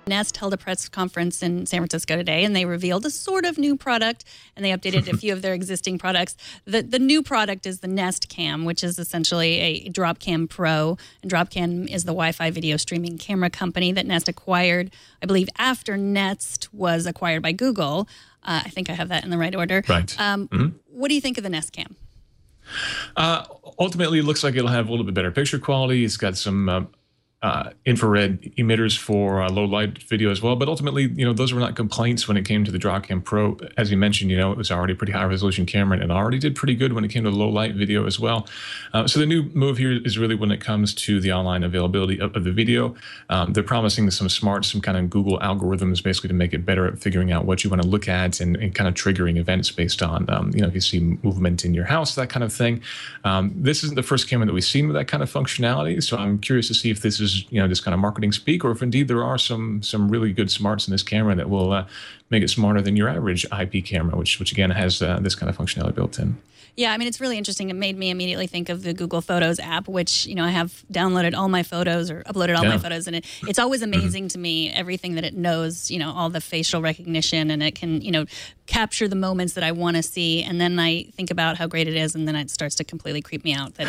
Nest held a press conference in San Francisco today, and they revealed a sort of new product, and they updated a few of their existing products. The new product is the Nest Cam, which is essentially a Dropcam Pro. And Dropcam is the Wi-Fi video streaming camera company that Nest acquired, I believe, after Nest was acquired by Google. I think I have that in the right order. Right. What do you think of the Nest Cam? Ultimately, it looks like it'll have a little bit better picture quality. It's got some infrared emitters for low light video as well. But ultimately, those were not complaints when it came to the Dropcam Pro. As you mentioned, it was already a pretty high resolution camera and it already did pretty good when it came to low light video as well. So the new move here is really when it comes to the online availability of the video. They're promising some kind of Google algorithms basically to make it better at figuring out what you want to look at and kind of triggering events based on, if you see movement in your house, that kind of thing. This isn't the first camera that we've seen with that kind of functionality. So I'm curious to see if this is just kind of marketing speak, or if indeed there are some really good smarts in this camera that will make it smarter than your average IP camera, which again has this kind of functionality built in. Yeah, I mean, it's really interesting. It made me immediately think of the Google Photos app, which, I have downloaded all my photos or uploaded all my photos. And it's always amazing to me, everything that it knows, all the facial recognition, and it can, capture the moments that I want to see. And then I think about how great it is, and then it starts to completely creep me out that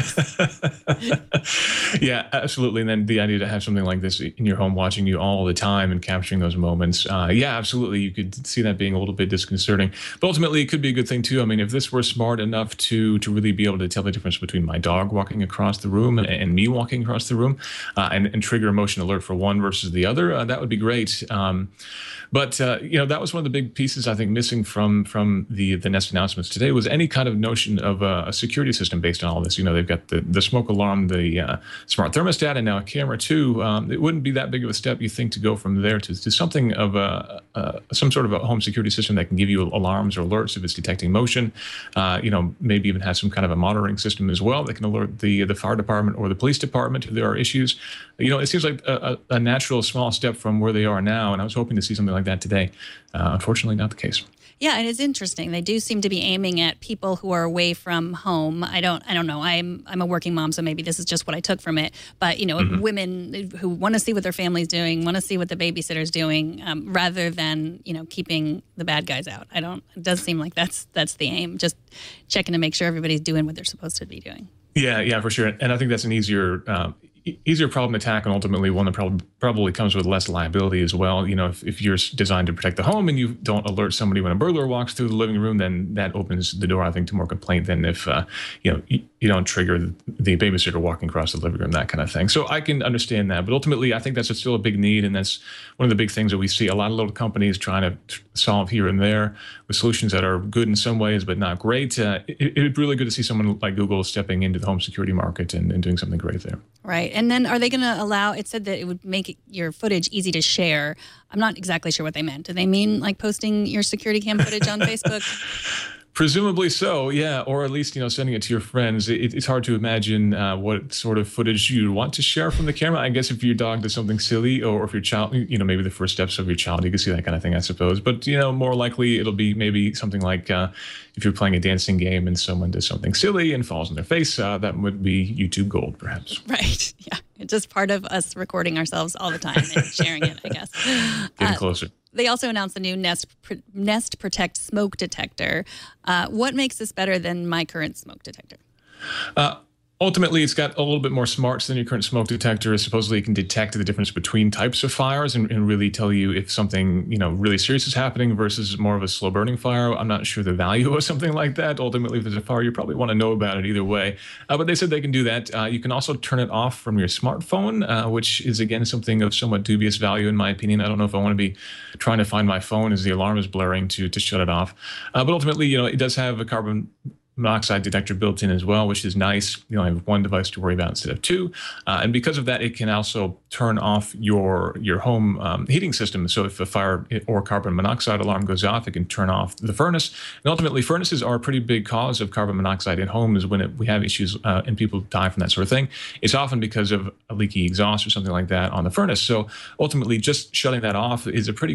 it knows this. Yeah, absolutely. And then the idea to have something like this in your home watching you all the time and capturing those moments. Yeah, absolutely. You could see that being a little bit disconcerting. But ultimately, it could be a good thing, too. I mean, if this were smart enough to really be able to tell the difference between my dog walking across the room and me walking across the room and trigger a motion alert for one versus the other, that would be great. But that was one of the big pieces, I think, missing from the Nest announcements today was any kind of notion of a security system based on all this. They've got the smoke alarm, the smart thermostat, and now a camera, too. It wouldn't be that big of a step, you think, to go from there to something of some sort of a home security system that can give you alarms or alerts if it's detecting motion. Maybe even have some kind of a monitoring system as well that can alert the fire department or the police department if there are issues. It seems like a natural small step from where they are now, and I was hoping to see something like that today. Unfortunately, not the case. Yeah, and it's interesting. They do seem to be aiming at people who are away from home. I don't know. I'm a working mom, so maybe this is just what I took from it. But women who want to see what their family's doing, want to see what the babysitter's doing, rather than keeping the bad guys out. It does seem like that's the aim. Just checking to make sure everybody's doing what they're supposed to be doing. Yeah, for sure. And I think that's an easier problem to tackle, and ultimately one that probably comes with less liability as well. If you're designed to protect the home and you don't alert somebody when a burglar walks through the living room, then that opens the door, I think, to more complaint than if you don't trigger the babysitter walking across the living room, that kind of thing. So I can understand that, but ultimately I think that's still a big need, and that's one of the big things that we see a lot of little companies trying to solve here and there with solutions that are good in some ways but not great. It'd be really good to see someone like Google stepping into the home security market and doing something great there. Right. And then are they going to allow, it said that it would make your footage easy to share. I'm not exactly sure what they meant. Do they mean like posting your security cam footage on Facebook? Presumably so, yeah, or at least sending it to your friends. It's hard to imagine what sort of footage you'd want to share from the camera. I guess if your dog does something silly, or if your child, maybe the first steps of your child, you can see that kind of thing, I suppose. But more likely it'll be maybe something like if you're playing a dancing game and someone does something silly and falls on their face, that would be YouTube gold, perhaps. Right. Yeah, it's just part of us recording ourselves all the time and sharing it, I guess. Getting closer. They also announced the new Nest Protect smoke detector. What makes this better than my current smoke detector? Ultimately, it's got a little bit more smarts than your current smoke detector. Supposedly, it can detect the difference between types of fires and really tell you if something really serious is happening versus more of a slow burning fire. I'm not sure the value of something like that. Ultimately, if there's a fire, you probably want to know about it either way. But they said they can do that. You can also turn it off from your smartphone, which is, again, something of somewhat dubious value, in my opinion. I don't know if I want to be trying to find my phone as the alarm is blaring to shut it off. But ultimately, it does have a carbon monoxide detector built in as well, which is nice. You only have one device to worry about instead of two. And because of that, it can also turn off your home heating system. So if a fire or carbon monoxide alarm goes off, it can turn off the furnace. And ultimately, furnaces are a pretty big cause of carbon monoxide in homes when we have issues and people die from that sort of thing. It's often because of a leaky exhaust or something like that on the furnace. So ultimately, just shutting that off is a pretty good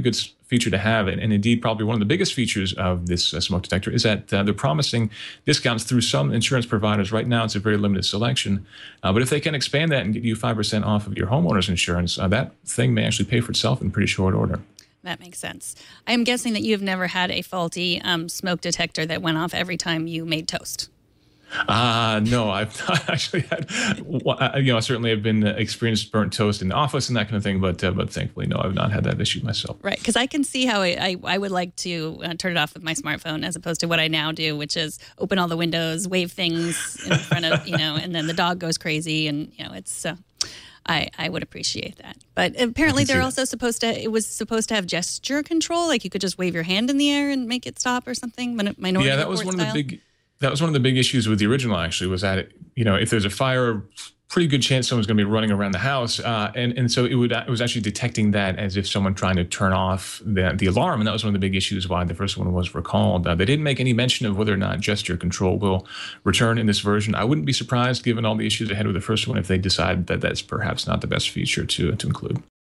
feature to have. And indeed, probably one of the biggest features of this smoke detector is that they're promising discounts through some insurance providers. Right now, it's a very limited selection. But if they can expand that and get you 5% off of your homeowner's insurance, that thing may actually pay for itself in pretty short order. That makes sense. I am guessing that you have never had a faulty smoke detector that went off every time you made toast. No, I've not actually had. I certainly have been experienced burnt toast in the office and that kind of thing, but thankfully, no, I've not had that issue myself. Right, because I can see how I would like to turn it off with my smartphone as opposed to what I now do, which is open all the windows, wave things in front of and then the dog goes crazy, and it's. I would appreciate that. But apparently they're also it was supposed to have gesture control, like you could just wave your hand in the air and make it stop or something. Minority yeah, that was one of the big issues with the original, actually, was that if there's a fire, pretty good chance someone's going to be running around the house, and so it was actually detecting that as if someone trying to turn off the alarm, and that was one of the big issues why the first one was recalled. They didn't make any mention of whether or not gesture control will return in this version. I wouldn't be surprised, given all the issues ahead with the first one, if they decide that that's perhaps not the best feature to include.